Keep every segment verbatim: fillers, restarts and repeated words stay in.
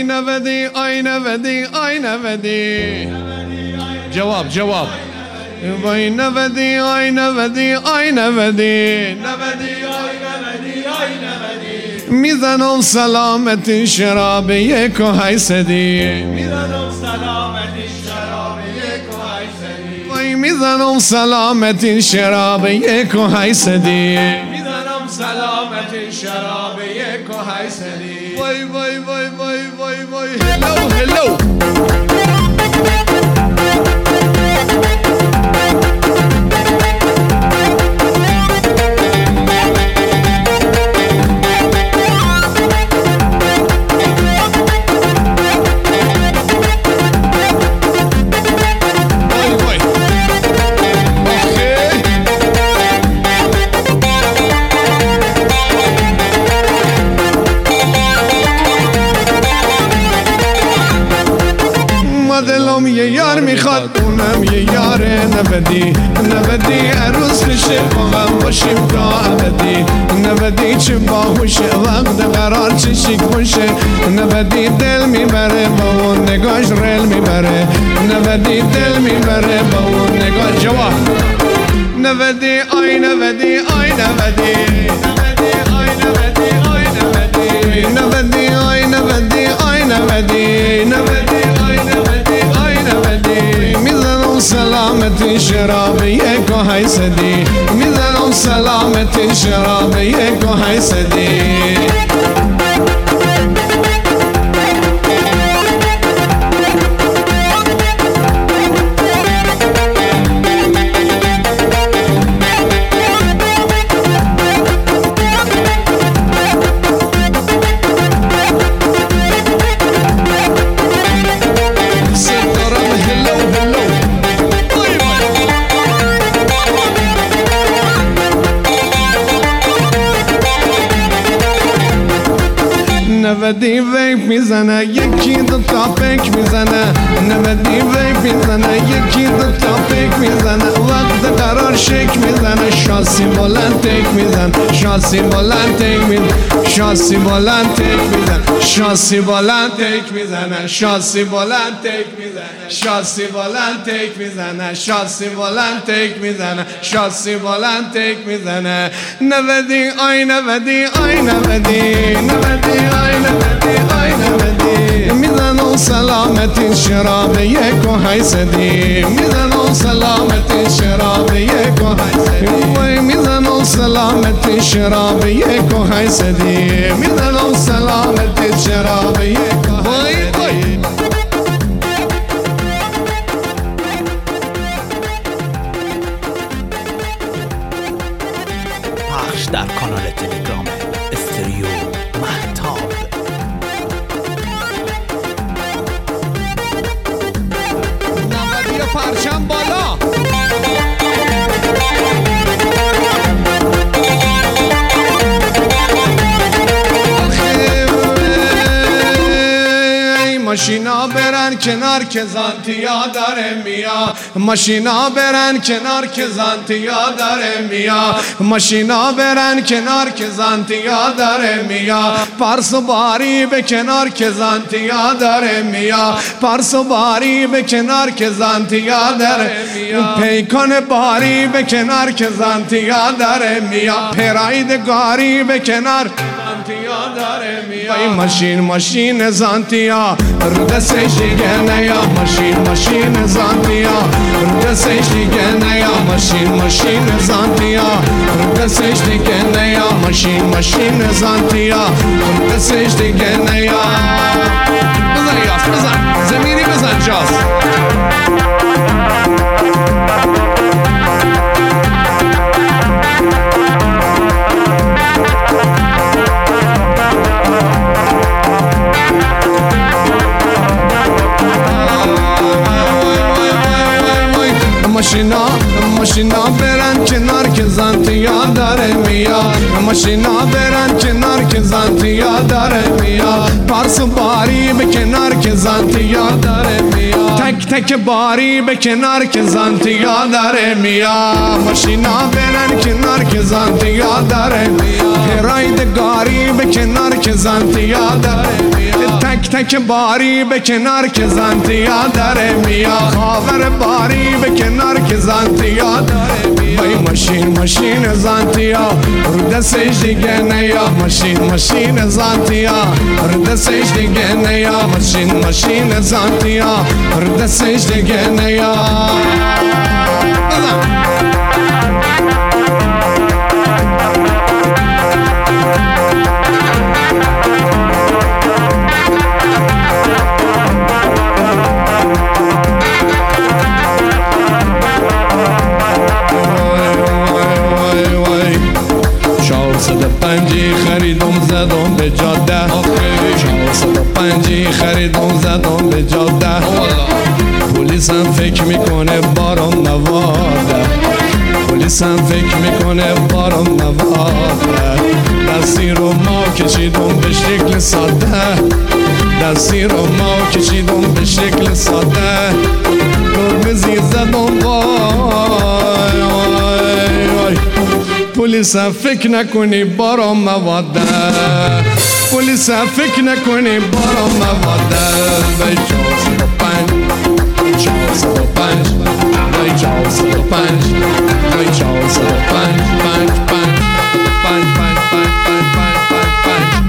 نودی آی نودی آی نودی جواب جواب وای نودی آی نودی آی نودی نودی آی نودی آی نودی میزنم سلامتی شراب یک و هیسدی میزنم سلامتی شراب یک و هیسدی وای میزنم سلامتی شراب یک و هیسدی میزنم سلامتی شراب یک و هیسدی وای وای وای وای وای وای هلو هلو دلم یه یار میخواد اونم یه یاره نودی نودی عروس بشه با هم باشیم تا ابدی نودی چه باهوشه وقت قرار چه شیک باشه نودی دل میبره با اون نگاش رل میبره نودی دل میبره با اون نگاش جواب نودی آی نودی آی نودی نودی آی نودی آی نودی نودی آی نودی آی نودی نودی آی نودی آی نودی میزنم سلامتی شراب یک و هیسدی میزنم سلامتی شراب یک و هیسدی نودی ویپ میزنه یکی دو تا پیک میزنه نودی ویپ میزنه یکی دو تا پیک میزنه وقت قرار شک میزنه شاسی بلند تک میزن شاسی بلند تک میزن شاسی بلند تک میزن شاسی بلند تک میزنه شاسی بلند تک میزنه شاسی بلند تک میزنه شاسی بلند تک میزنه شاسی بلند تک میزنه نودی آی نودی آی نودی نودی آی نودی آی نودی میزنم سلامتی شراب یک و هیسدی میزنم سلامتی شراب یک و هیسدی وای میزنم سلامتی شراب یک و هیسدی میزنم سلامتی شراب یک و هیسدی پخش در کانال تلگرام استریو مهتاب. نودی پرچم بالا ماشینا برن کنار که زانتیا داره میا ماشینا برن کنار که زانتیا داره میا ماشینا برن کنار که زانتیا داره میا پرس و باری به کنار که زانتیا داره میا پرس و باری به کنار که زانتیا داره میا پیکان باری به کنار که زانتیا داره میا پرایدگاری به کنار زانتیا داره میا ماشین ماشین زانتیا رو دستش دیگه نیا ماشین ماشین زانتیا رو دستش دیگه نیا ماشین ماشین زانتیا رو دستش دیگه نیا ماشین ماشین زانتیا رو دستش دیگه نیا بزن یاس بزن زمینی بزن جاس ماشینا ماشینا برن کنار که زانتیا داره میا ماشینا برن کنار که زانتیا داره میا پرس و باری به کنار که زانتیا داره میا تک تک باری به کنار که زانتیا داره میا ماشینا برن کنار که زانتیا داره میا پرایدگاری به کنار که زانتیا داره میا تک تک تک باری به کنار که زانتیا داره میا خاور باری به کنار که زانتیا داره میا بای ماشین ماشین زانتیا رو دستش دیگه نیا ماشین ماشین زانتیا رو دستش دیگه نیا ماشین ماشین زانتیا رو دستش دیگه نیا پنجی خریدم زدم به جاده چهارصد و پنجی خریدم زدم به جاده پلیس هم فکر میکنه بارم نواده پلیس هم فکر میکنه بارم نواده دستی رو ما کشیدم به شکل ساده دستی رو ما کشیدم به شکل ساده گرمزی زدم وای وای وای پلیس فکر نکنی بارم مواده پلیس فکر نکنی بارم مواده بای چهارصد و پنج چهارصد و پنج بای چهارصد و پنج بای چهارصد و پنج پنج پنج پنج پنج پنج پنج پنج پنج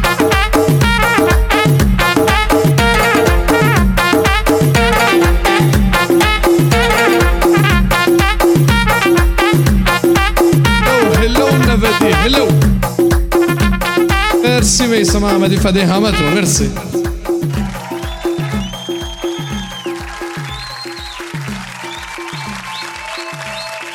هلو مرسی میسم احمدی فدای همتون مرسی